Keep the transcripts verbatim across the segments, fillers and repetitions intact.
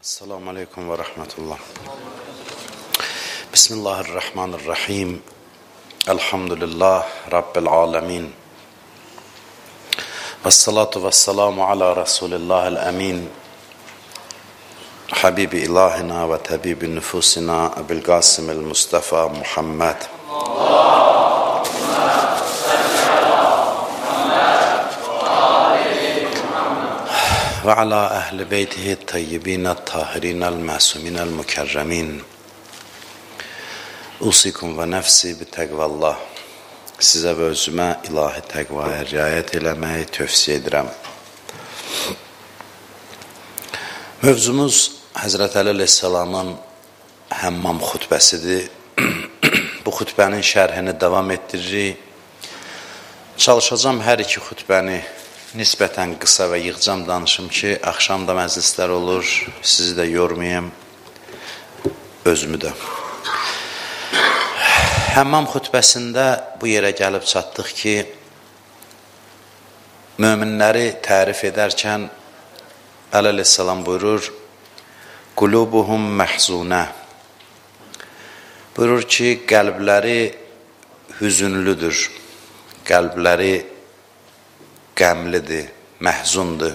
Esselamu Aleyküm ve Rahmetullah. Bismillahirrahmanirrahim. Elhamdülillah Rabbil Alemin. Vessalatu vesselamu ala Resulillahil Emin. Habibi ilahina ve tabibi nüfusina Ebu'l Qasimil Mustafa Muhammed. Ve ala ehli beytihi tayyibine tahirinel masuminel mükerremin. Usikum ve nefsi bi tegvallah. Sizə və özümə ilahi təqvaya riayət eləməyi tövsiyə edirəm. Mövzumuz Həzrət Əli əleyhissalamın həmmam xutbəsidir. Bu xutbənin şərhini davam etdiririk. Çalışacağım hər iki xutbəni nisbətən qısa və yığcam danışım ki, axşam da məclislər olur, sizi də yormayayım, özümü də. Həmmam xutbəsində bu yerə gəlib çatdıq ki, möminləri tərif edərkən Əli əleyhissalam buyurur, qulubuhum məhzunə. Buyurur ki, qəlbləri hüzünlüdür, qəlbləri qəmlidir, məhzundur.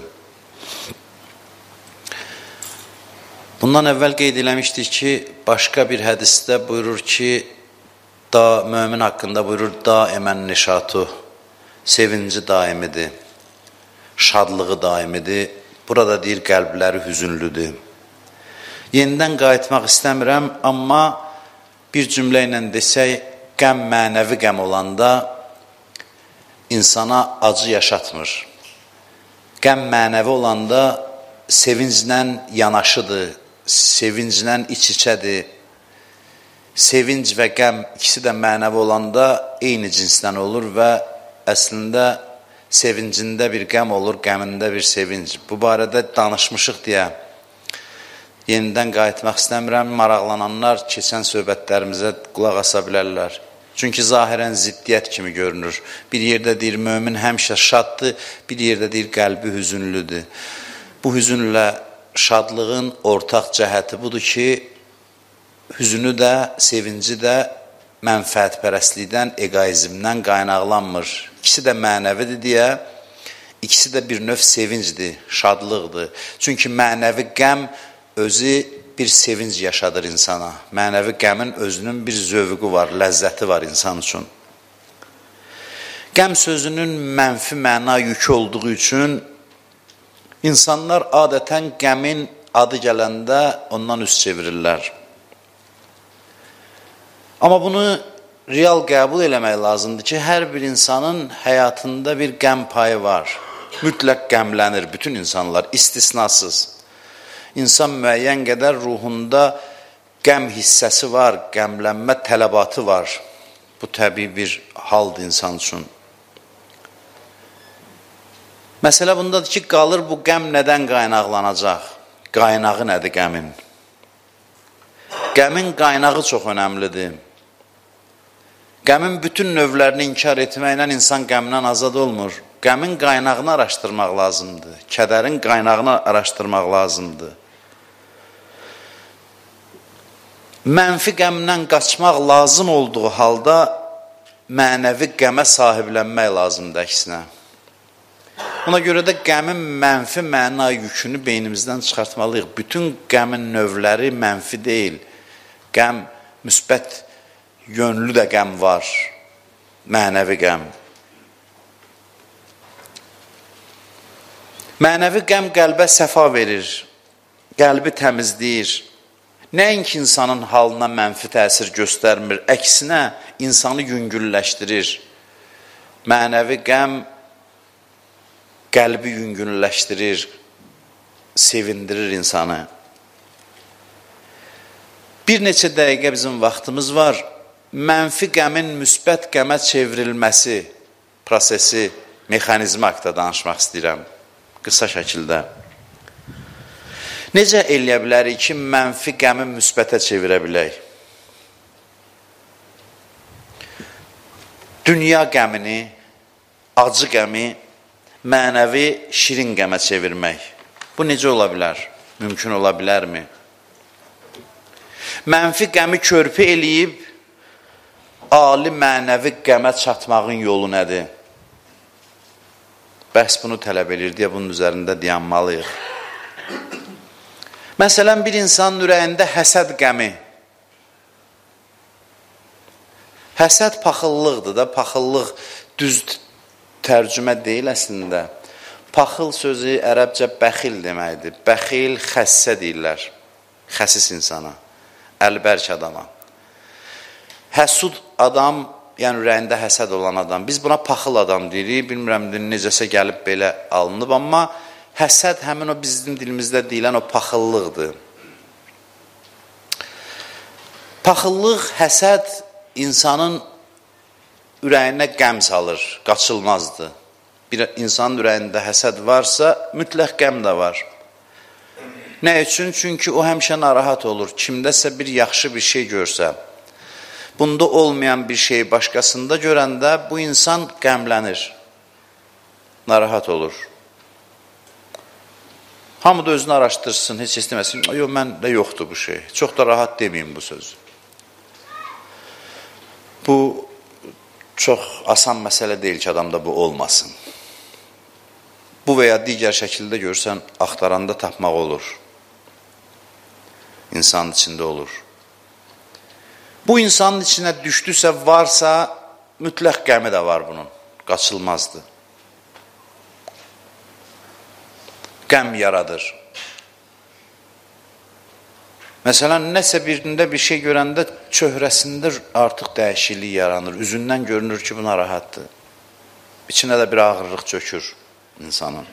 Bundan əvvəl qeyd eləmişdik ki, başqa bir hədisdə buyurur ki, da mömin haqqında buyurur, daimən nişatu, sevinci daimidir, şadlığı daimidir. Burada deyir, qəlbləri hüzünlüdür. Yenidən qayıtmaq istəmirəm, amma bir cümlə ilə desək, qəm mənəvi qəm olanda insana acı yaşatmır. Qəm mənəvi olanda sevinclə yanaşıdır, sevinclə iç-içədir. Sevinc və qəm ikisi də mənəvi olanda eyni cinsdən olur və əslində sevincində bir qəm olur, qəmində bir sevinc. Bu barədə danışmışıq deyə yenidən qayıtmaq istəmirəm. Maraqlananlar keçən söhbətlərimizə qulaq asa bilərlər. Çünki zahirən ziddiyyət kimi görünür. Bir yerdə deyir, mömin həmişə şaddır, bir yerdə deyir, qəlbi hüzünlüdür. Bu hüzünlə şadlığın ortaq cəhəti budur ki, hüzünü də, sevinci də mənfəətpərəstlikdən, egoizmdən qaynaqlanmır. İkisi də mənəvidir deyə, ikisi də bir növ sevincdir, şadlıqdır. Çünki mənəvi qəm özü bir sevinc yaşadır insana. Mənəvi qəmin özünün bir zövqü var, ləzzəti var insan üçün. Qəm sözünün mənfi məna yükü olduğu üçün insanlar adətən qəmin adı gələndə ondan üst çevirirlər. Amma bunu real qəbul eləmək lazımdır ki, hər bir insanın həyatında bir qəm payı var. Mütləq qəmlənir bütün insanlar, istisnasız. İnsan müəyyən qədər ruhunda qəm hissəsi var, qəmlənmə tələbatı var. Bu təbii bir haldır insan üçün. Məsələ bundadır ki, qalır bu qəm nədən qaynaqlanacaq? Qaynağı nədir qəmin? Qəmin qaynağı çox önəmlidir. Qəmin bütün növlərini inkar etməklə insan qəmdən azad olmur. Qəmin qaynağını araşdırmaq lazımdır. Kədərin qaynağını araşdırmaq lazımdır. Mənfi qəmdən qaçmaq lazım olduğu halda mənəvi qəmə sahiblənmək lazımdır əksinə. Buna görə də qəmin mənfi məna yükünü beynimizdən çıxartmalıyıq. Bütün qəmin növləri mənfi deyil. Qəm, müsbət yönlü də qəm var, mənəvi qəm. Mənəvi qəm qəlbə səfa verir, qəlbi təmizləyir. Nəinki insanın halına mənfi təsir göstərmir, əksinə insanı yüngülləşdirir. Mənəvi qəm qəlbi yüngülləşdirir, sevindirir insanı. Bir neçə dəqiqə bizim vaxtımız var. Mənfi qəmin müsbət qəmə çevrilməsi prosesi, mexanizmi haqqında danışmaq istəyirəm, qısa şəkildə. Necə eləyə bilərik ki, mənfi qəmi müsbətə çevirə bilək? Dünya qəmini, acı qəmi mənəvi şirin qəmə çevirmək. Bu necə ola bilər? Mümkün ola bilərmi? Mənfi qəmi körpü eləyib, ali mənəvi qəmə çatmağın yolu nədir? Bəhs bunu tələb edir deyə bunun üzərində dayanmalıyıq. Məsələn, bir insanın ürəyində həsəd qəmi. Həsəd paxıllıqdır da, paxıllıq düz tərcümə deyil əslində. Paxıl sözü ərəbcə bəxil deməkdir. Bəxil xəssə deyirlər. Xəsis insana, əlbərk adama. Həsud adam, yəni ürəyində həsəd olan adam. Biz buna paxıl adam deyirik. Bilmirəm necəsə gəlib belə alınıb, amma həsəd həmin o bizim dilimizdə deyilən o paxıllıqdır. Paxıllıq, həsəd insanın ürəyinə qəm salır, qaçılmazdır. Bir insanın ürəyində həsəd varsa, mütləq qəm də var. Nə üçün? Çünki o həmişə narahat olur. Kimdəsə bir yaxşı bir şey görsə, bunda olmayan bir şeyi başqasında görəndə bu insan qəmlənir, narahat olur. Hamı da özünü araşdırsın, heç istəməsin. Yox, məndə yoxdur bu şey. Çox da rahat deməyim bu sözü. Bu çox asan məsələ deyil ki, adamda bu olmasın. Bu və ya digər şəkildə görsən, axtaranda tapmaq olur. İnsanın içində olur. Bu insanın içinə düşdüsə, varsa, mütləq qəmi də var bunun. Qaçılmazdır. Qəm yaradır. Məsələn, nəsə birində bir şey görəndə çöhrəsində artıq dəyişiklik yaranır. Üzündən görünür ki, bu narahatdır. İçinə də bir ağırlıq çökür insanın.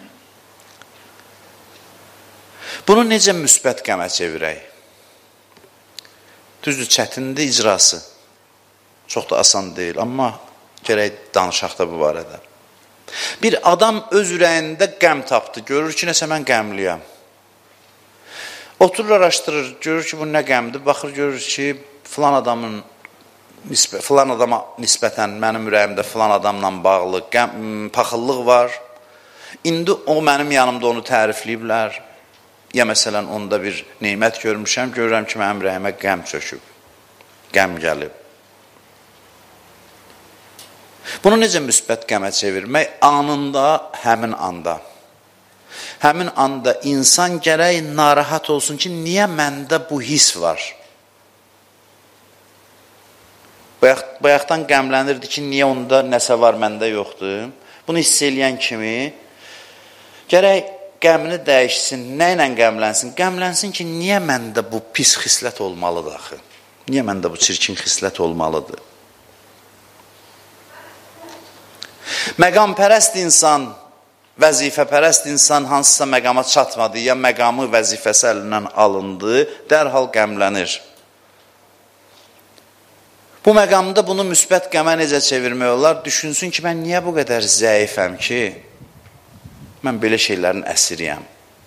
Bunu necə müsbət qəmə çevirək? Düzdür, çətindir icrası. Çox da asan deyil, amma gərək danışaq da bu barədə. Bir adam öz ürəyində qəm tapdı, görür ki, nəsə mən qəmliyəm. Oturur, araşdırır, görür ki, bu nə qəmdir, baxır, görür ki, filan adamın, filan adama nisbətən mənim ürəyimdə filan adamla bağlı qəm, paxıllıq var. İndi o mənim yanımda onu tərifləyiblər. Ya məsələn, onda bir neymət görmüşəm, görürəm ki, mənim ürəyimə qəm çöküb, qəm gəlib. Bunu necə müsbət qəmə çevirmək? Anında, həmin anda. Həmin anda insan gərək narahat olsun ki, niyə məndə bu his var? Bayaq, bayaqdan qəmlənirdi ki, niyə onda nəsə var, məndə yoxdur? Bunu hiss eləyən kimi gərək qəmini dəyişsin, nə ilə qəmlənsin? Qəmlənsin ki, niyə məndə bu pis xislət olmalıdır axı? Niyə məndə bu çirkin xislət olmalıdır? Məqampərəst insan, vəzifəpərəst insan hansısa məqama çatmadı, ya məqamı vəzifəsi əlindən alındı, dərhal qəmlənir. Bu məqamda bunu müsbət qəmə necə çevirmək olar? Düşünsün ki, mən niyə bu qədər zəifəm ki, mən belə şeylərin əsiriyəm.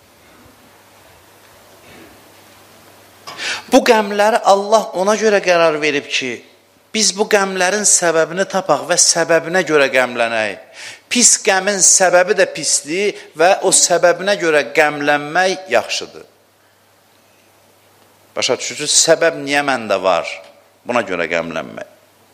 Bu qəmləri Allah ona görə qərar verib ki, biz bu qəmlərin səbəbini tapaq və səbəbinə görə qəmlənək. Pis qəmin səbəbi də pisdir və o səbəbinə görə qəmlənmək yaxşıdır. Başa düşürsünüz, səbəb niyə məndə var? Buna görə qəmlənmək.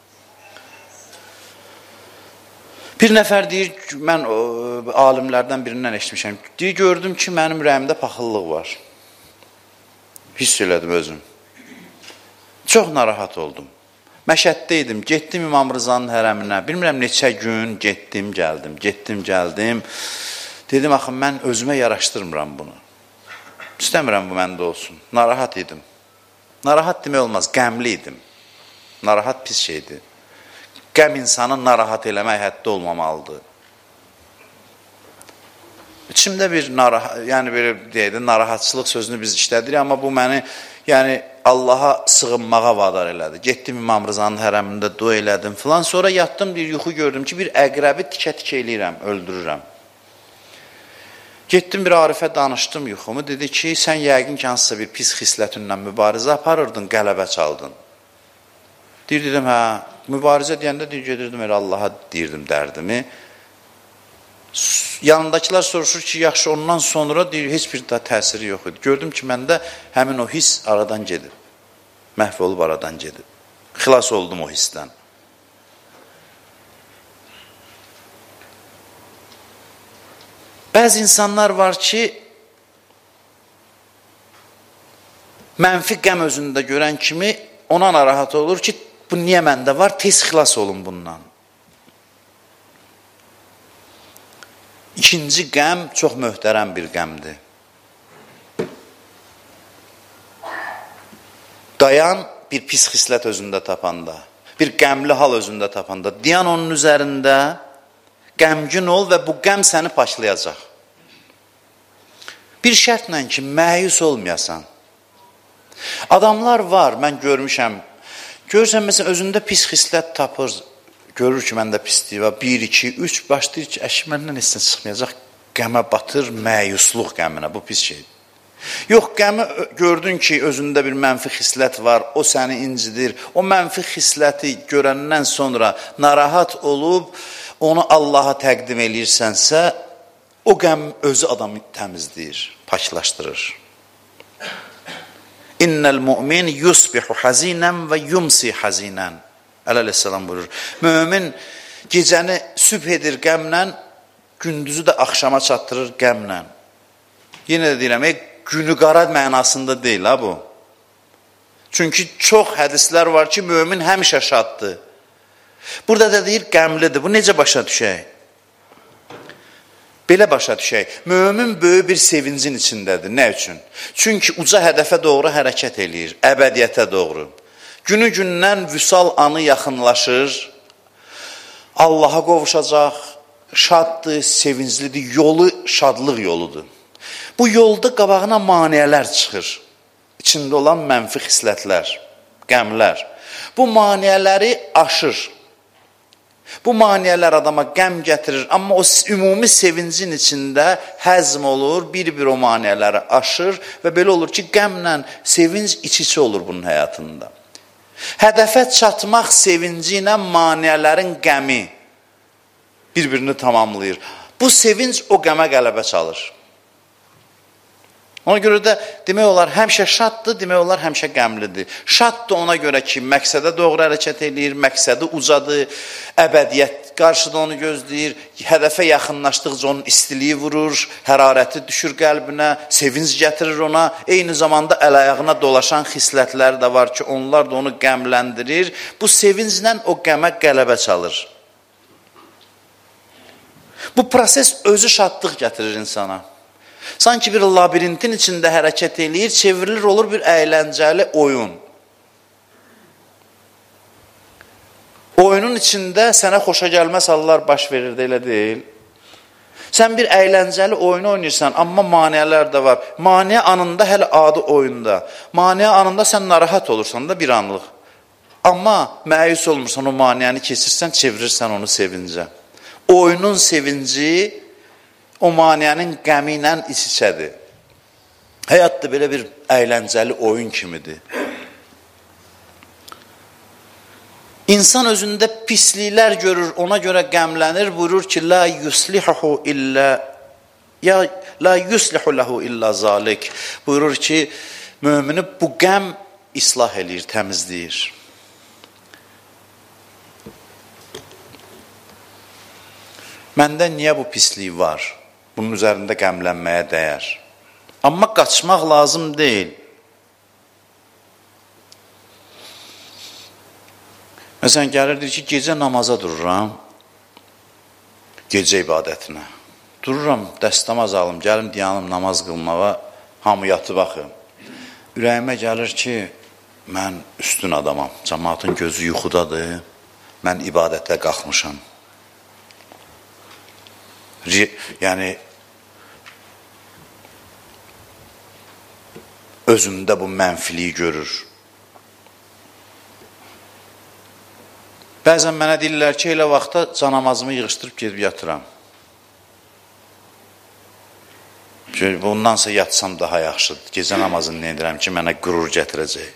Bir nəfər deyir, mən o, alimlərdən birindən eşitmişəm. Deyir, gördüm ki, mənim ürəyimdə paxıllıq var. Hiss elədim özüm. Çox narahat oldum. Məşəddə idim, getdim İmam Rızanın hərəminə. Bilmirəm, neçə gün getdim, gəldim, getdim, gəldim. Dedim, axı, mən özümə yaraşdırmıram bunu. İstəmirəm bu məndə olsun. Narahat idim. Narahat demək olmaz, qəmli idim. Narahat pis şeydir. Qəm insanı narahat eləmək həddə olmamalıdır. İçimdə bir narahat, yəni belə deyək də, narahatçılıq sözünü biz işlədirik, amma bu məni, yəni Allaha sığınmağa vadar elədi. Getdim İmam Rızanın hərəmində dua elədim filan. Sonra yatdım, bir yuxu gördüm ki, bir əqrəbi tikə-tikə eləyirəm, öldürürəm. Getdim bir Arifə danışdım yuxumu. Dedi ki, sən yəqin ki, hansısa bir pis xislətinlə mübarizə aparırdın, qələbə çaldın. Deyir, dedim, hə, mübarizə deyəndə deyir, gedirdim, elə Allaha deyirdim dərdimi. Yanındakılar soruşur ki, yaxşı ondan sonra deyir, heç bir daha təsiri yox idi. Gördüm ki, məndə həmin o his aradan gedib. Məhv olub aradan gedib. Xilas oldum o hissdən. Bəzi insanlar var ki, mənfi qəm özündə görən kimi ona narahat olur ki, bu niyə məndə var, tez xilas olun bundan. İkinci qəm çox möhtərəm bir qəmdir. Dayan bir pis xislət özündə tapanda, bir qəmli hal özündə tapanda, dayan onun üzərində, qəmgin ol və bu qəm səni paşlayacaq. Bir şərtlə ki, məyus olmayasan. Adamlar var, mən görmüşəm, görürsən, məsələn, özündə pis xislət tapır, görür ki, məndə pisliyi var, bir, iki, üç, başlayır ki, əşi, məndən heç nə çıxmayacaq, qəmə batır, məyusluq qəminə, bu pis şeydir. Yox, qəmi gördün ki, özündə bir mənfi xislət var, o səni incidir, o mənfi xisləti görəndən sonra narahat olub, onu Allaha təqdim eləyirsənsə, o qəm özü adamı təmizləyir, paklaşdırır. İnnəl mu'min yusbihu hazinən və yumsi hazinən. Əleyhissalam buyurur. Mömin gecəni sübh edir qəmlə, gündüzü də axşama çatdırır qəmlə. Yenə də deyirəm, günü qara mənasında deyil ha bu. Çünki çox hədislər var ki, mömin həmişə şaddır. Burada da deyir, qəmlidir. Bu necə başa düşək? Belə başa düşək. Mömin böyük bir sevincin içindədir. Nə üçün? Çünki uca hədəfə doğru hərəkət eləyir, əbədiyyətə doğru. Günü-gündən vüsal anı yaxınlaşır, Allaha qovuşacaq, şaddır, sevinclidir, yolu şadlıq yoludur. Bu yolda qabağına maniyələr çıxır, içində olan mənfi xislətlər, qəmlər. Bu maniyələri aşır. Bu maniyələr adama qəm gətirir, amma o ümumi sevincin içində həzm olur, bir-bir o maniyələri aşır və belə olur ki, qəmlə sevinc iç-içi olur bunun həyatında. Hədəfə çatmaq sevinci ilə maniyələrin qəmi bir-birini tamamlayır. Bu sevinc o qəmə qələbə çalır. Ona görə də demək olar həmişə şaddır, demək olar həmişə qəmlidir. Şaddır ona görə ki, məqsədə doğru hərəkət eləyir, məqsədi ucadır, əbədiyyət qarşıda onu gözləyir, hədəfə yaxınlaşdıqca onun istiliyi vurur, hərarəti düşür qəlbinə, sevinc gətirir ona, eyni zamanda əl-ayağına dolaşan xislətlər də var ki, onlar da onu qəmləndirir. Bu sevinclə o qəmə qələbə çalır. Bu proses özü şadlıq gətirir insana. Sanki bir labirintin içində hərəkət eləyir, çevrilir, olur bir əyləncəli oyun. Oyunun içində sənə xoşa gəlməz hallar baş verir, də elə deyil. Sən bir əyləncəli oyunu oynayırsan, amma maniyələr də var. Maniyə anında hələ adi oyunda. Maniyə anında sən narahat olursan da bir anlıq. Amma məyus olmursan, o maniyəni keçirsən, çevirirsən onu sevincə. Oyunun sevinci o maniyənin qəmi ilə iç-içədir. Həyat da belə bir əyləncəli oyun kimidir. İnsan özündə pisliklər görür, ona görə qəmlənir, buyurur ki, la yuslihu illa ya la yuslihu lahu illa zalik. Buyurur ki, mömini bu qəm islah eləyir, təmizləyir. Məndə niyə bu pislik var? Bunun üzərində qəmlənməyə dəyər. Amma qaçmaq lazım deyil. Məsələn, gəlirdir ki, gecə namaza dururam, gecə ibadətinə. Dururam, dəstəmaz alım, gəlim dayanım namaz qılmağa, hamı yatıb baxım. Ürəyimə gəlir ki, mən üstün adamam, cəmaatın gözü yuxudadır, mən ibadətə qalxmışam. Yəni, özümdə bu mənfiliyi görür. Bəzən mənə deyirlər ki, elə vaxtda canamazımı yığışdırıb gedib yatıram. Bundansa yatsam daha yaxşıdır. Gecə namazını nə edirəm ki, mənə qürur gətirəcək.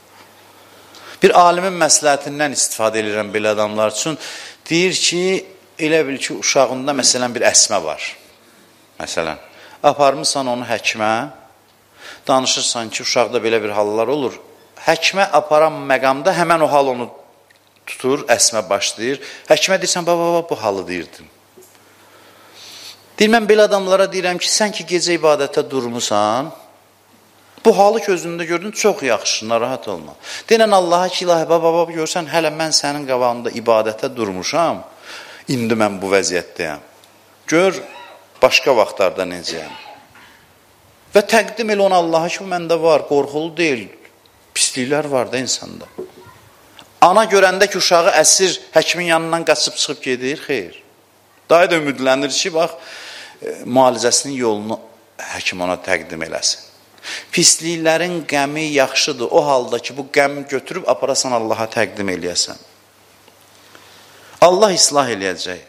Bir alimin məsləhətindən istifadə edirəm belə adamlar üçün. Deyir ki, elə bil ki, uşağında məsələn bir əsmə var. Məsələn, aparmısan onu həkimə, danışırsan ki, uşaqda belə bir hallar olur. Həkimə aparan məqamda həmən o hal onu tutur, əsmə başlayır. Həkimə deyirsən, baba, baba, bu halı deyirdin. Deyir, mən belə adamlara deyirəm ki, sən ki, gecə ibadətə durmusan, bu halı gözündə gördün, çox yaxşı, narahat olma. Deyirən Allaha ki, ilahi, baba, baba, görsən, hələ mən sənin qabağında ibadətə durmuşam, indi mən bu vəziyyətdəyəm. Gör, başqa vaxtlarda necəyəm. Və təqdim elə ona Allaha ki, bu məndə var, qorxulu deyil, pisliklər var da insanda. Ana görəndə ki, uşağı əsir həkimin yanından qaçıb çıxıb gedir, xeyr. Daha da ümidlənir ki, bax, müalicəsinin yolunu həkim ona təqdim eləsin. Pisliklərin qəmi yaxşıdır, o halda ki, bu qəmi götürüb aparasan Allaha təqdim eləyəsən. Allah islah eləyəcək.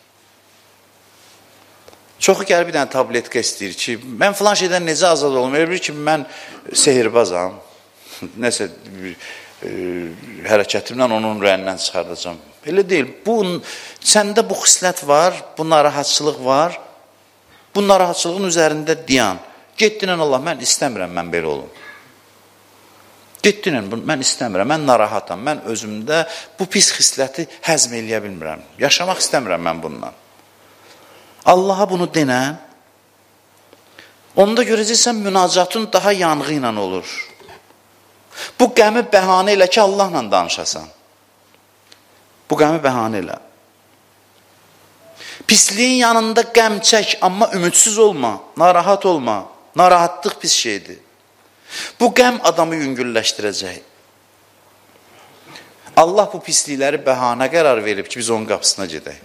Çoxu gəlib bir dənə tabletka istəyir ki, mən filan şeydən necə azad olum? Elə bilir ki, mən sehirbazam, nəsə bir e, hərəkətimlə onun rəyindən çıxardacam. Elə deyil. Bu, səndə bu xislət var, bu narahatçılıq var. Bu narahatçılığın üzərində diyan. Getdinən Allah, mən istəmirəm, mən belə olum. Getdinən, mən istəmirəm, mən narahatam, mən özümdə bu pis xisləti həzm eləyə bilmirəm. Yaşamaq istəmirəm mən bundan. Allaha bunu denən, onda görəcəksən, münacatın daha yanğı ilə olur. Bu qəmi bəhanə elə ki, Allahla danışasan. Bu qəmi bəhanə elə. Pisliyin yanında qəm çək, amma ümidsiz olma, narahat olma. Narahatlıq pis şeydir. Bu qəm adamı yüngülləşdirəcək. Allah bu pislikləri bəhanə qərar verib ki, biz onun qapısına gedək.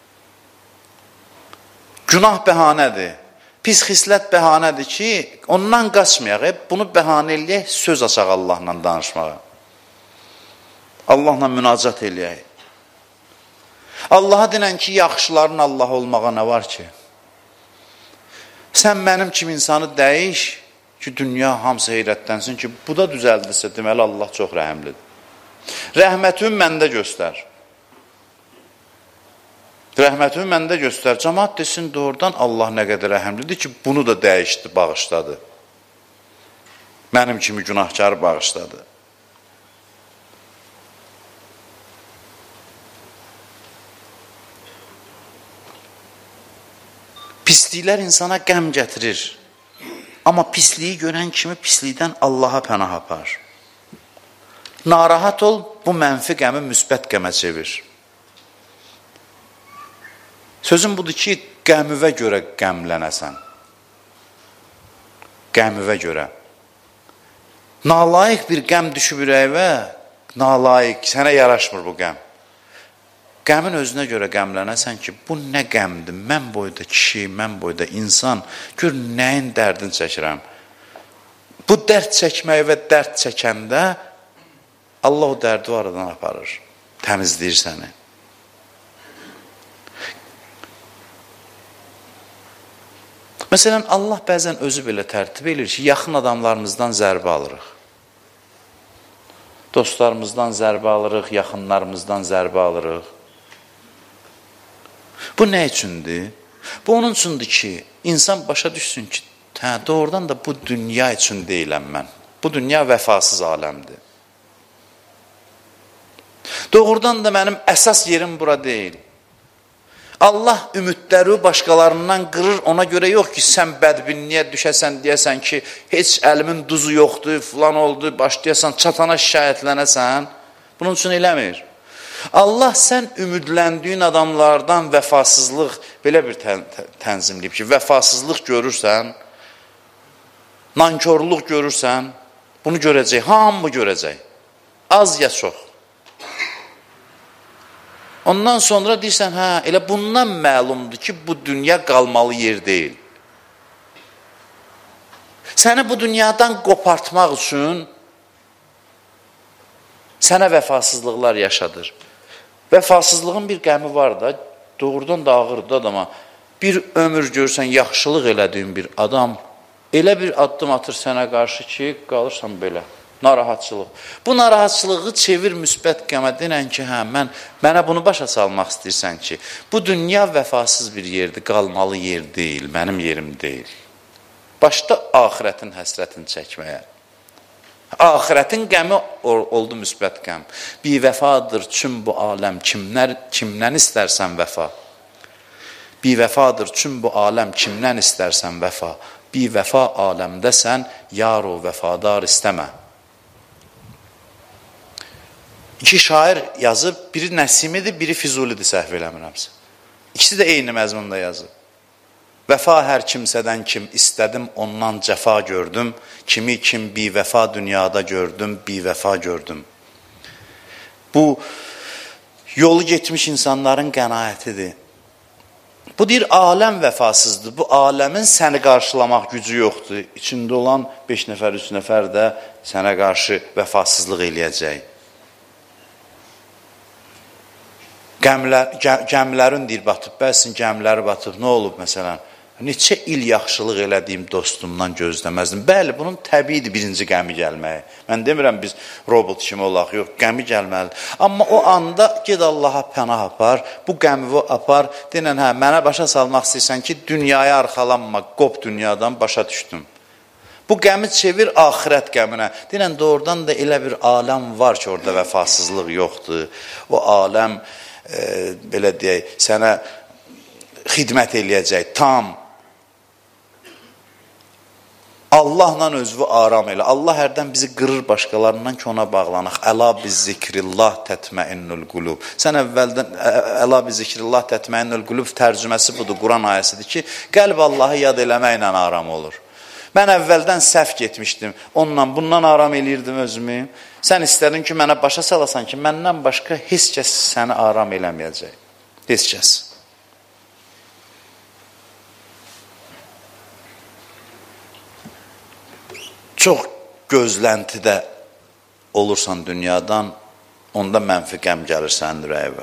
Günah bəhanədir. Pis xislət bəhanədir ki, ondan qaçmayaq. Bunu bəhanə eləyək, söz açaq Allahla danışmağa. Allahla münacat eləyək. Allaha denən ki, yaxşıların Allah olmağa nə var ki? Sən mənim kimi insanı dəyiş ki, dünya hamısı heyrətlənsin ki, bu da düzəldirsə, deməli Allah çox rəhəmlidir. Rəhmətini məndə göstər. Rəhmətini məndə göstər. Cəmaat desin, doğrudan Allah nə qədər rəhəmlidir ki, bunu da dəyişdi, bağışladı. Mənim kimi günahkarı bağışladı. Pisliklər insana qəm gətirir. Amma pisliyi görən kimi pislikdən Allaha pənah apar. Narahat ol, bu mənfi qəmi müsbət qəmə çevir. Sözüm budur ki, qəmüvə görə qəmlənəsən. Qəmüvə görə. Nalayiq bir qəm düşüb ürəyivə, nalayiq, sənə yaraşmır bu qəm. Qəmin özünə görə qəmlənəsən ki, bu nə qəmdir? Mən boyda kişi, mən boyda insan, gör nəyin dərdini çəkirəm. Bu dərd çəkməyi və dərd çəkəndə Allah o dərdi o aradan aparır, təmizləyir səni. Məsələn, Allah bəzən özü belə tərtib edir ki, yaxın adamlarımızdan zərbə alırıq. Dostlarımızdan zərbə alırıq, yaxınlarımızdan zərbə alırıq. Bu nə üçündür? Bu onun üçündür ki, insan başa düşsün ki, hə, doğrudan da bu dünya üçün deyiləm mən. Bu dünya vəfasız aləmdir. Doğrudan da mənim əsas yerim bura deyil. Allah ümidləri başqalarından qırır, ona görə yox ki, sən bədbinliyə düşəsən, deyəsən ki, heç əlimin duzu yoxdur, filan oldu, başlayasan, çatana şikayətlənəsən, bunun üçün eləmir. Allah sən ümidləndiyin adamlardan vəfasızlıq, belə bir tən tənzimləyib ki, vəfasızlıq görürsən, nankörlük görürsən, bunu görəcək, hamı görəcək, az ya çox. Ondan sonra deyirsən, hə, elə bundan məlumdur ki, bu dünya qalmalı yer deyil. Səni bu dünyadan qopartmaq üçün sənə vəfasızlıqlar yaşadır. Vəfasızlığın bir qəmi var da, doğrudan da ağırdır adama. Bir ömür görsən, yaxşılıq elədiyin bir adam, elə bir addım atır sənə qarşı ki, qalırsan belə. Narahatçılıq. Bu narahatçılığı çevir müsbət qəmə, denən ki, hə, mən, mənə bunu başa salmaq istəyirsən ki, bu dünya vəfasız bir yerdir, qalmalı yer deyil, mənim yerim deyil. Başda axirətin həsrətini çəkməyə. Axirətin qəmi oldu müsbət qəm. Bir vəfadır çün bu aləm, kimlər, kimdən istərsən vəfa? Bir vəfadır çün bu aləm, kimdən istərsən vəfa? Bir vəfa aləmdəsən, yar o vəfadar istəmə. İki şair yazıb, biri Nəsimidir, biri Füzulidir, səhv eləmirəmsə. İkisi də eyni məzmunda yazıb. Vəfa hər kimsədən kim istədim, ondan cəfa gördüm. Kimi kim bir vəfa dünyada gördüm, bir vəfa gördüm. Bu, yolu getmiş insanların qənaətidir. Bu deyir, aləm vəfasızdır. Bu aləmin səni qarşılamaq gücü yoxdur. İçində olan beş nəfər, üç nəfər də sənə qarşı vəfasızlıq eləyəcək. Gəmlər, gə, gəmlərin deyir, batıb, bəsin gəmləri batıb, nə olub məsələn? Neçə il yaxşılıq elədiyim dostumdan gözləməzdim. Bəli, bunun təbiidir birinci qəmi gəlməyi. Mən demirəm, biz robot kimi olaq, yox, qəmi gəlməli. Amma o anda ged Allaha pənah apar, bu qəmi apar, denən, hə, mənə başa salmaq istəyirsən ki, dünyaya arxalanma, qop dünyadan başa düşdüm. Bu qəmi çevir axirət qəminə. Denən, doğrudan da elə bir aləm var ki, orada vəfasızlıq yoxdur. O aləm, e, belə deyək, sənə xidmət eləyəcək, tam. Allahla özvü aram elə. Allah hərdən bizi qırır başqalarından ki, ona bağlanaq. Əla biz zikrillah tətməinnül qulub. Sən əvvəldən, əla biz zikrillah tətməinnül qulub tərcüməsi budur, Quran ayəsidir ki, qəlb Allahı yad eləməklə aram olur. Mən əvvəldən səhv getmişdim, onunla bundan aram eləyirdim özümü. Sən istədin ki, mənə başa salasan ki, məndən başqa heç kəs səni aram eləməyəcək. Heç kəs. Çox gözləntidə olursan dünyadan, onda mənfi qəm gəlir sənin ürəyivə.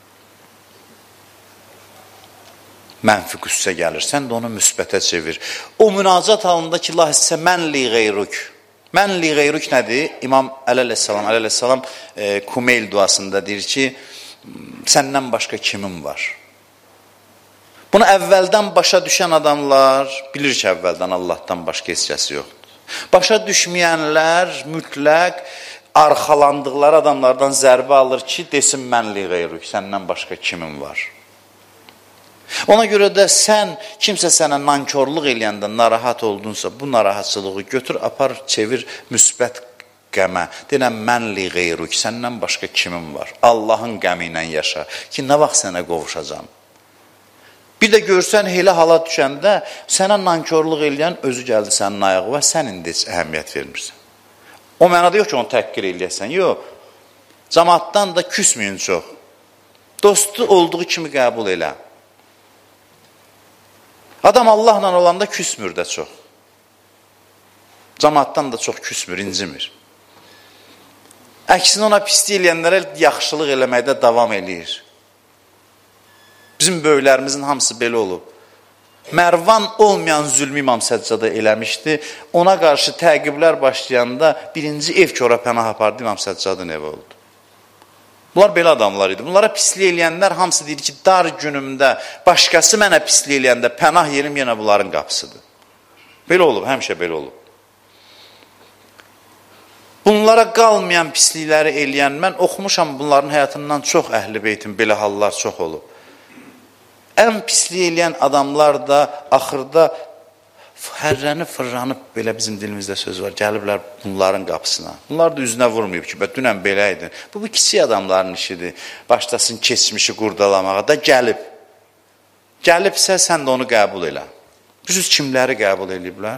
Mənfi qüssə gəlir, sən də onu müsbətə çevir. O münacat halında ki, la hissə mən li qeyruk. Mən li qeyruk nədir? İmam əleyhissalam, əleyhissalam e, Kumeyl duasında deyir ki, səndən başqa kimin var? Bunu əvvəldən başa düşən adamlar bilir ki, əvvəldən Allahdan başqa heç kəsi yoxdur. Başa düşməyənlər mütləq arxalandıqları adamlardan zərbə alır ki, desin mənli qeyrük, səndən başqa kimin var? Ona görə də sən, kimsə sənə nankörlük eləyəndə narahat oldunsa, bu narahatçılığı götür, apar, çevir müsbət qəmə. Denən mənli qeyrük, səndən başqa kimin var? Allahın qəmi ilə yaşa ki, nə vaxt sənə qovuşacam? Bir də görsən, elə hala düşəndə sənə nankörlük eləyən özü gəldi sənin ayağı və sən indi heç əhəmiyyət vermirsən. O mənada yox ki, onu təhqir eləyəsən. Yox, cəmaatdan da küsməyin çox. Dostu olduğu kimi qəbul elə. Adam Allahla olanda küsmür də çox. Cəmaatdan da çox küsmür, incimir. Əksinə ona pislik eləyənlərə yaxşılıq eləməkdə davam eləyir. Bizim böyüklərimizin hamısı belə olub. Mərvan olmayan zülmü İmam Səccada eləmişdi. Ona qarşı təqiblər başlayanda birinci ev ki, ora pənah apardı, İmam Səccadın evi oldu. Bunlar belə adamlar idi. Bunlara pislik eləyənlər hamısı deyir ki, dar günümdə başqası mənə pislik eləyəndə pənah yerim yenə bunların qapısıdır. Belə olub, həmişə belə olub. Bunlara qalmayan pislikləri eləyən, mən oxumuşam bunların həyatından çox əhl-i beytin, belə hallar çox olub. Ən pislik eləyən adamlar da axırda hərrəni fırranıb, belə bizim dilimizdə söz var, gəliblər bunların qapısına. Bunlar da üzünə vurmayıb ki, dünən belə idi. Bu, bu kiçik adamların işidir. Başlasın keçmişi qurdalamağa da gəlib. Gəlibsə, sən də onu qəbul elə. Düz kimləri qəbul eləyiblər?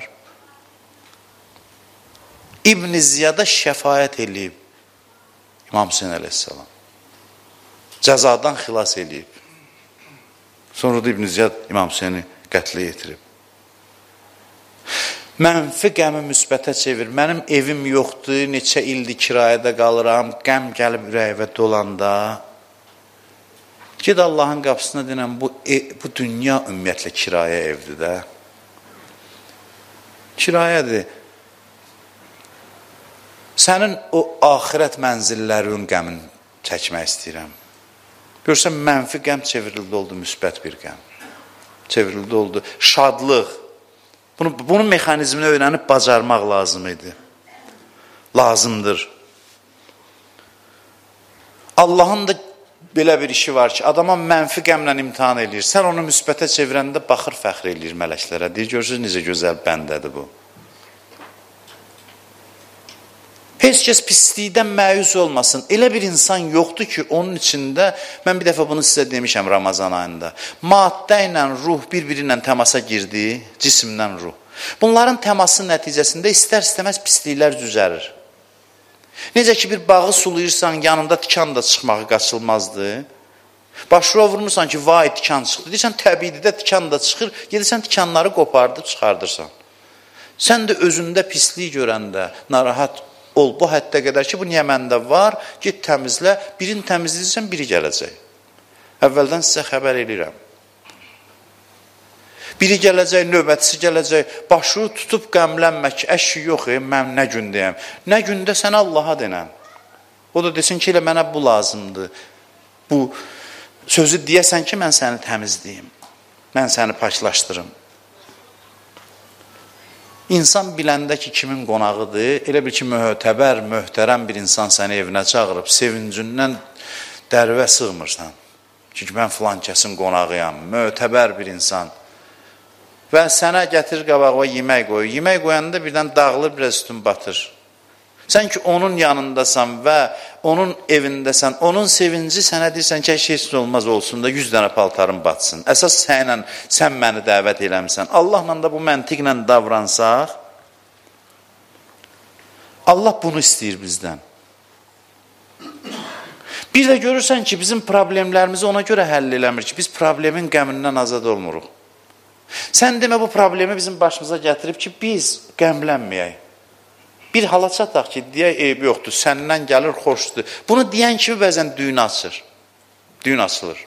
İbn-i Ziyada şəfayət eləyib. İmam Hüseyin əleyhissalam. Cəzadan xilas eləyib. Sonra da İbn-i Ziyad İmam Hüseyni qətlə yetirib. Mənfi qəmi müsbətə çevir. Mənim evim yoxdur, neçə ildir kirayədə qalıram, qəm gəlib ürəyivə dolanda. Ged Allahın qapısına denən, bu, e, bu dünya ümumiyyətlə kirayə evdir də. Kirayədir. Sənin o axirət mənzillərinin qəmin çəkmək istəyirəm. Görürsən, mənfi qəm çevrildi oldu, müsbət bir qəm. Çevrildi oldu, şadlıq. Bunu, bunun mexanizmini öyrənib bacarmaq lazım idi. Lazımdır. Allahın da belə bir işi var ki, adama mənfi qəmlə imtihan edir. Sən onu müsbətə çevirəndə baxır, fəxr edir mələklərə. Deyir, görürsünüz, necə gözəl bəndədir bu. Heç kəs pislikdən məyus olmasın. Elə bir insan yoxdur ki, onun içində, mən bir dəfə bunu sizə demişəm Ramazan ayında, maddə ilə ruh bir-biri ilə təmasa girdi, cisimdən ruh. Bunların təması nəticəsində istər-istəməz pisliklər düzəlir. Necə ki, bir bağı sulayırsan, yanında tikan da çıxmağı qaçılmazdı. Başına vurmursan ki, vay tikan çıxdı. Deyirsən, təbiidir də tikan da çıxır, gedirsən tikanları qopardıb çıxardırsan. Sən də özündə pislik görəndə narahat ol, bu həddə qədər ki, bu niyə məndə var, git təmizlə, birini təmizləyirsən, biri gələcək. Əvvəldən sizə xəbər edirəm. Biri gələcək, növbətisi gələcək, başı tutub qəmlənmək, əşi yox, e, mən nə gün deyəm. Nə gündə sənə Allaha denəm. O da desin ki, elə mənə bu lazımdır. Bu sözü deyəsən ki, mən səni təmizləyim, mən səni paçlaşdırım. İnsan biləndə ki, kimin qonağıdır, elə bir ki, möhtəbər, möhtərəm bir insan səni evinə çağırıb, sevincindən dərvə sığmırsan. Çünki mən filan kəsin qonağıyam, möhtəbər bir insan. Və sənə gətir qabağa yemək qoyur. Yemək qoyanda birdən dağılır, biraz üstün batır. Sən ki, onun yanındasan və onun evindəsən, onun sevinci sənə deyirsən ki, heç heç olmaz olsun da yüz dənə paltarın batsın. Əsas sənlə, sən məni dəvət eləmişsən. Allahla da bu məntiqlə davransaq, Allah bunu istəyir bizdən. Bir də görürsən ki, bizim problemlərimizi ona görə həll eləmir ki, biz problemin qəmindən azad olmuruq. Sən demə bu problemi bizim başımıza gətirib ki, biz qəmlənməyək. Bir hala çataq ki, deyək, eybi yoxdur, səndən gəlir, xoşdur. Bunu deyən kimi bəzən düyün açır. Düyün açılır.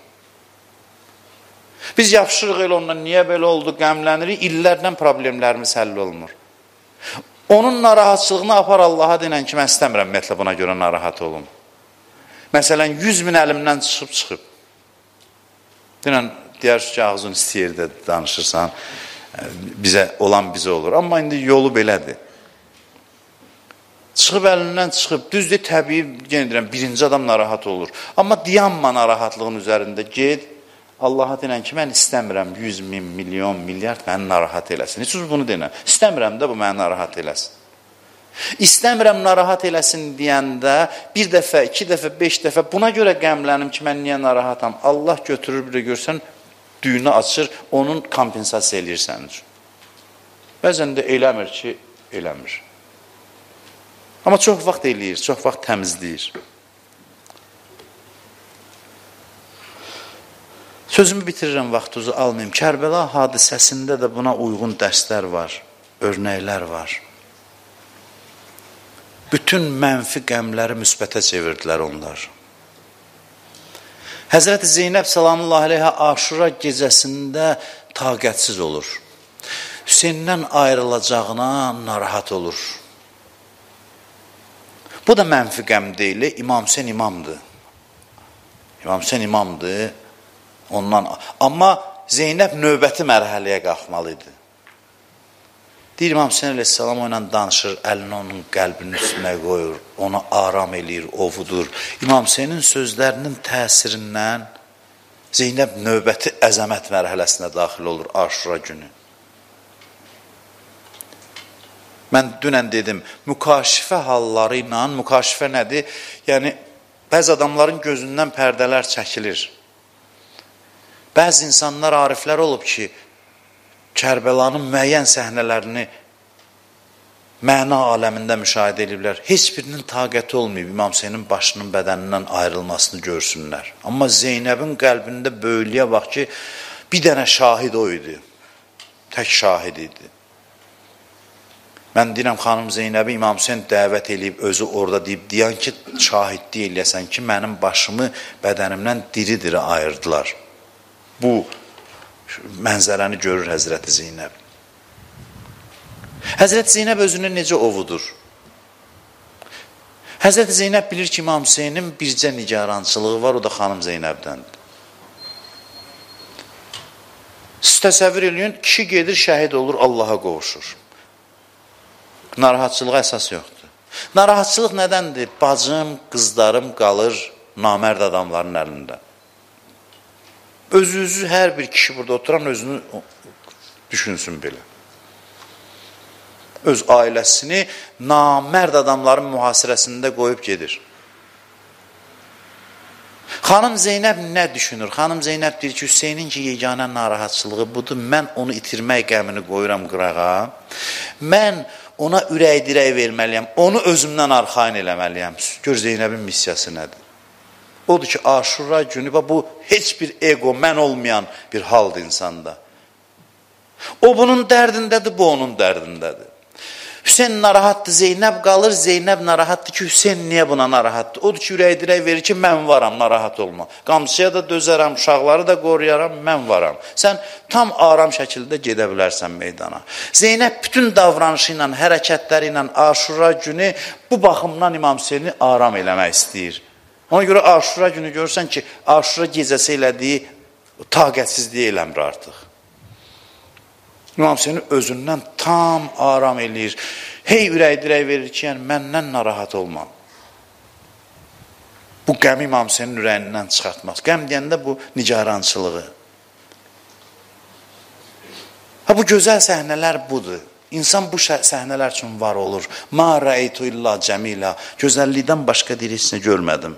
Biz yapışırıq elə ondan, niyə belə oldu, qəmlənirik, illərdən problemlərimiz həll olmur. Onun narahatçılığını apar Allaha denən ki, mən istəmirəm, ümumiyyətlə buna görə narahat olum. Məsələn, yüz min əlimdən çıxıb çıxıb. Denən, deyər ki, ağzın istəyir də danışırsan, bizə, olan bizə olur. Amma indi yolu belədir. Çıxıb əlindən çıxıb, düzdür, təbii, yenə birinci adam narahat olur. Amma dayanma narahatlığın üzərində, ged, Allaha denən ki, mən istəmirəm yüz min, milyon, milyard məni narahat eləsin. Heç bunu denən, istəmirəm də bu məni narahat eləsin. İstəmirəm narahat eləsin deyəndə, bir dəfə, iki dəfə, beş dəfə, buna görə qəmlənim ki, mən niyə narahatam? Allah götürür, bir də görsən, düyünü açır, onun kompensasiya eləyir sənin üçün. Bəzən də eləmir ki, eləmir. Amma çox vaxt eləyir, çox vaxt təmizləyir. Sözümü bitirirəm, vaxtınızı almayayım. Kərbəla hadisəsində də buna uyğun dərslər var, örnəklər var. Bütün mənfi qəmləri müsbətə çevirdilər onlar. Həzrəti Zeynəb salamullahi aleyhə Aşura gecəsində taqətsiz olur. Hüseyndən ayrılacağına narahat olur. Bu da mənfi qəm deyil, İmam Hüseyn imamdır. İmam Hüseyn imamdır. Ondan, amma Zeynəb növbəti mərhələyə qalxmalıydı. Deyir, İmam Hüseyin əleyhissalam o ilə danışır, əlini onun qəlbinin üstünə qoyur, onu aram eləyir, ovudur. İmam Hüseynin sözlərinin təsirindən Zeynəb növbəti əzəmət mərhələsinə daxil olur Aşura günü. Mən dünən dedim, mükaşifə halları ilə, mükaşifə nədir? Yəni, bəzi adamların gözündən pərdələr çəkilir. Bəzi insanlar, ariflər olub ki, Kərbəlanın müəyyən səhnələrini məna aləmində müşahidə ediblər. Heç birinin taqəti olmayıb, İmam Hüseynin başının bədənindən ayrılmasını görsünlər. Amma Zeynəbin qəlbində böyüklüyə bax ki, bir dənə şahid o idi. Tək şahid idi. Mən deyirəm, xanım Zeynəbi İmam Hüseyin dəvət eləyib, özü orada deyib, deyən ki, şahidlik eləyəsən ki, mənim başımı bədənimdən diri-diri ayırdılar. Bu mənzərəni görür Həzrəti Zeynəb. Həzrəti Zeynəb özünü necə ovudur? Həzrəti Zeynəb bilir ki, İmam Hüseynin bircə nigarançılığı var, o da xanım Zeynəbdəndir. Siz təsəvvür edin, kişi gedir, şəhid olur, Allaha qovuşur. Narahatçılığa əsas yoxdur. Narahatçılıq nədəndir? Bacım, qızlarım qalır namərd adamların əlində. Özü-özü hər bir kişi burada oturan özünü düşünsün belə. Öz ailəsini namərd adamların mühasirəsində qoyub gedir. Xanım Zeynəb nə düşünür? Xanım Zeynəb deyir ki, Hüseynin ki, yeganə narahatçılığı budur, mən onu itirmək qəmini qoyuram qırağa, mən ona ürək dirək verməliyəm, onu özümdən arxain eləməliyəm. Gör Zeynəbin missiyası nədir? Odur ki, Aşura günü, bu heç bir ego, mən olmayan bir haldır insanda. O bunun dərdindədir, bu onun dərdindədir. Hüseyin narahatdır, Zeynəb qalır, Zeynəb narahatdır ki, Hüseyin niyə buna narahatdır? Odur ki, ürək dirək verir ki, mən varam, narahat olma. Qamçıya da dözərəm, uşaqları da qoruyaram, mən varam. Sən tam aram şəkildə gedə bilərsən meydana. Zeynəb bütün davranışı ilə, hərəkətləri ilə Aşura günü bu baxımdan İmam Hüseyni aram eləmək istəyir. Ona görə Aşura günü görürsən ki, Aşura gecəsi elədiyi taqətsizliyi eləmir artıq. İmam Hüseyni özündən tam aram eləyir. Hey ürək dirək verir ki, yəni məndən narahat olma. Bu qəmi İmam Hüseynin ürəyindən çıxartmaz. Qəm deyəndə bu nigarançılığı. Ha, bu gözəl səhnələr budur. İnsan bu səhnələr üçün var olur. Ma rəeytu illa cəmila. Gözəllikdən başqa deyir, heç nə görmədim.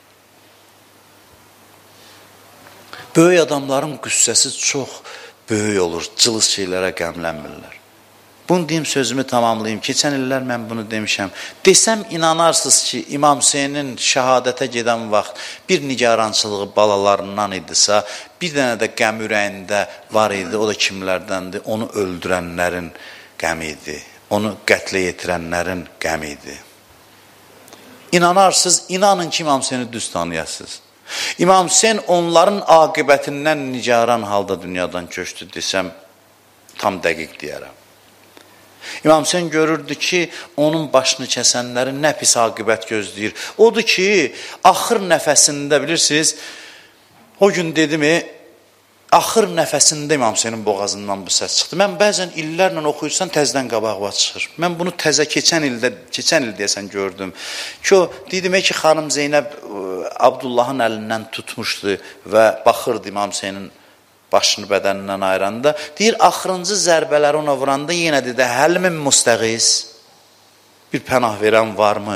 Böyük adamların qüssəsi çox böyük olur, cılız şeylərə qəmlənmirlər. Bunu deyim, sözümü tamamlayayım. Keçən illər mən bunu demişəm. Desəm, inanarsınız ki, İmam Hüseynin şəhadətə gedən vaxt bir nigarançılığı balalarından idisə, bir dənə də qəm ürəyində var idi, o da kimlərdəndir? Onu öldürənlərin qəmi idi, onu qətlə yetirənlərin qəmi idi. İnanarsınız, inanın ki, İmam Hüseyni düz tanıyasınız. İmam Hüseyin onların aqibətindən nigaran halda dünyadan köçdü desəm, tam dəqiq deyərəm. İmam Hüseyin görürdü ki, onun başını kəsənlərin nə pis aqibət gözləyir. Odur ki, axır nəfəsində, bilirsiniz, o gün dedimi, axır nəfəsində İmam Hüseynin boğazından bu səs çıxdı. Mən bəzən illərlə oxuyursan, təzdən qabağıma çıxır. Mən bunu təzə keçən ildə, keçən il deyəsən gördüm. Ki, o, dedim ki, xanım Zeynəb Abdullahın əlindən tutmuşdu və baxırdı İmam Hüseynin başını bədənindən ayıranda. Deyir, axırıncı zərbələri ona vuranda yenə dedi, həlmin müstəğis, bir pənah verən varmı?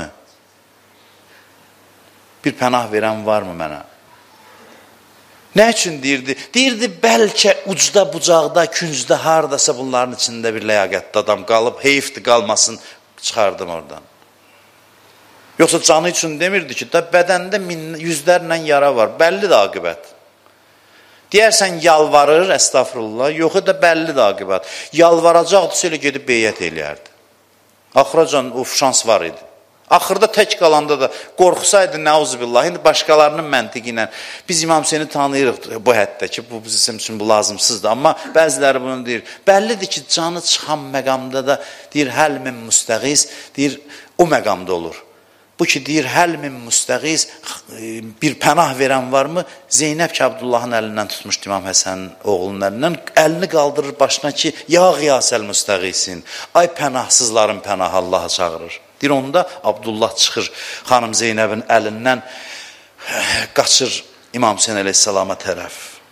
Bir pənah verən varmı mənə? Nə üçün deyirdi? Deyirdi, bəlkə ucda, bucaqda, küncdə, haradasa bunların içində bir ləyaqətli adam qalıb, heyfdir qalmasın, çıxardım oradan. Yoxsa canı üçün demirdi ki, da bədəndə min, yüzlərlə yara var, bəllidir aqibət. Deyərsən, yalvarır, əstəğfurullah, yoxu da bəllidir aqibət. Yalvaracaqdırsa elə gedib beyyət eləyərdi. Axıracan o şans var idi. Axırda tək qalanda da qorxsaydı, nəuzubillah, indi başqalarının məntiqi ilə biz İmam Hüseyni tanıyırıq bu həddə ki, bu bizim üçün bu lazımsızdır. Amma bəziləri bunu deyir. Bəllidir ki, canı çıxan məqamda da deyir, həlmin müstəğiz, deyir, o məqamda olur. Bu ki, deyir, həlmin müstəğiz, bir pənah verən varmı? Zeynəb ki, Abdullahın əlindən tutmuşdu İmam Həsənin oğlunun əlindən, əlini qaldırır başına ki, ya qiyasəl müstəğisin, ay pənahsızların pənahı Allah'a çağırır. Deyir, onda Abdullah çıxır xanım Zeynəbin əlindən, qaçır İmam Hüseyin əleyhissalama tərəf.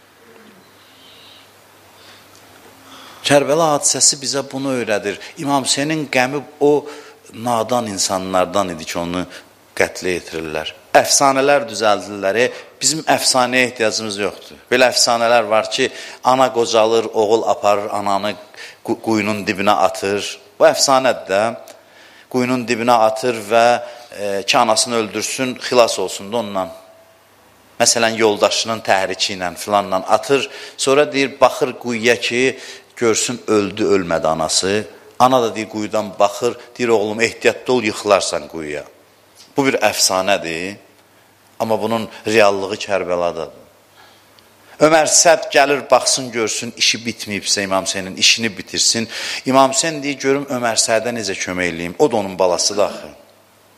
Kərbəla hadisəsi bizə bunu öyrədir. İmam Hüseynin qəmi o nadan insanlardan idi ki, onu qətlə yetirirlər. Əfsanələr düzəldirlər. Bizim əfsanəyə ehtiyacımız yoxdur. Belə əfsanələr var ki, ana qocalır, oğul aparır, ananı quyunun dibinə atır. Bu əfsanədir də. Quyunun dibinə atır və e, ki, anasını öldürsün, xilas olsun da ondan. Məsələn, yoldaşının təhriki ilə filanla atır. Sonra deyir, baxır quyuya ki, görsün, öldü, ölmədi anası. Ana da deyir, quyudan baxır, deyir, oğlum, ehtiyatlı ol, yıxılarsan quyuya. Bu bir əfsanədir, amma bunun reallığı Kərbəladadır. Ömər Səd gəlir, baxsın, görsün, işi bitməyibsə İmam Hüseynin, işini bitirsin. İmam Hüseyin deyir, görüm Ömər Sədə necə kömək eləyim, o da onun balasıdır axı.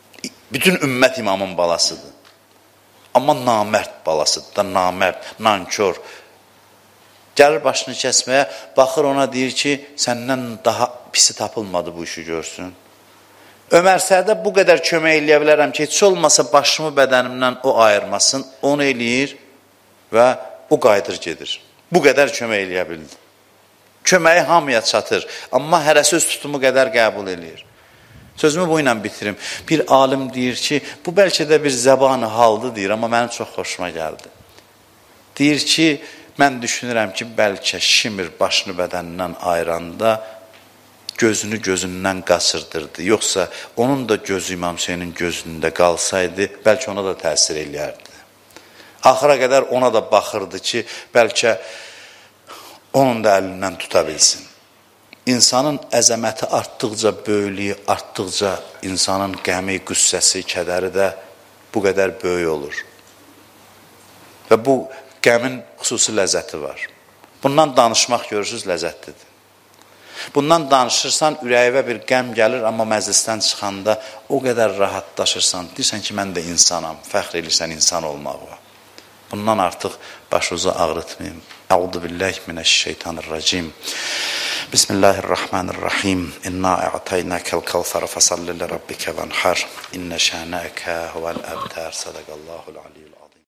Bütün ümmət imamın balasıdır. Amma namərd balasıdır da, namərd, nankör. Gəlir başını kəsməyə, baxır ona deyir ki, səndən daha pisi tapılmadı bu işi görsün. Ömər Sərdə bu qədər kömək eləyə bilərəm ki, heç olmasa başımı bədənimdən o ayırmasın, onu eləyir və o qayıdır gedir. Bu qədər kömək eləyə bildi. Köməyi hamıya çatır, amma hərəsi öz tutumu qədər qəbul eləyir. Sözümü bu ilə bitirim. Bir alim deyir ki, bu bəlkə də bir zəbanı haldı deyir, amma mənim çox xoşuma gəldi. Deyir ki, mən düşünürəm ki, bəlkə şimir başını bədənindən ayıranda gözünü gözündən qaçırdırdı. Yoxsa onun da gözü İmam Hüseynin gözündə qalsaydı, bəlkə ona da təsir eləyərdi. Axıra qədər ona da baxırdı ki, bəlkə onun da əlindən tuta bilsin. İnsanın əzəməti artdıqca, böyüklüyü artdıqca insanın qəmi, qüssəsi, kədəri də bu qədər böyük olur. Və bu qəmin xüsusi ləzzəti var. Bundan danışmaq görürsünüz, ləzzətlidir. Bundan danışırsan, ürəyivə bir qəm gəlir, amma məclisdən çıxanda o qədər rahatlaşırsan, deyirsən ki, mən də insanam, fəxr edirsən insan olmağa. Bundan artıq başınızı ağrıtmayın. Əuzu billahi minəşşeytanirracim. Bismillahirrahmanirrahim. İnna a'taynakal kevser fesalli li rabbika vanhar. İnne şanaka huvel abtar. Sadaqallahul aliyyul azim.